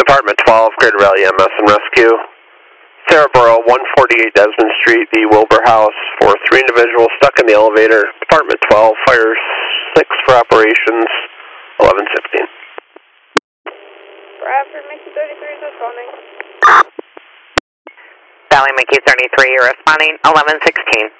Department 12, Grid Rally MS and Rescue. Cerebro, 148 Desmond Street, the Wilbur House, for 3 individuals stuck in the elevator. Department 12, Fire 6 for operations, 11:16. Bradford, Mickey 33 is responding. Valley Mickey 33, you're responding, 11:16.